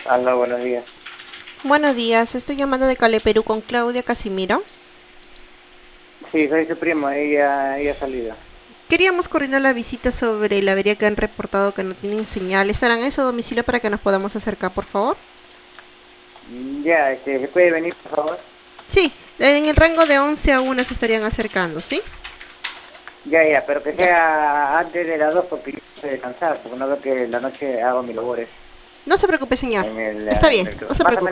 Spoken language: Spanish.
Hola, buenos días. Buenos días, estoy llamando de Cale, Perú con Claudia Casimiro. Sí, soy su primo, ella ha salido. Queríamos coordinar la visita sobre la avería que han reportado que no tienen señal. ¿Estarán en su domicilio para que nos podamos acercar, por favor? Ya, ¿se puede venir, por favor? Sí, en el rango de 11 a 1 se estarían acercando, ¿sí? Ya, pero que Ya. sea antes de las 2 porque yo estoy descansar, porque no veo que en la noche hago mis labores No se preocupe, señor. en el, Está en bien, el... no se Más o preocupe. menos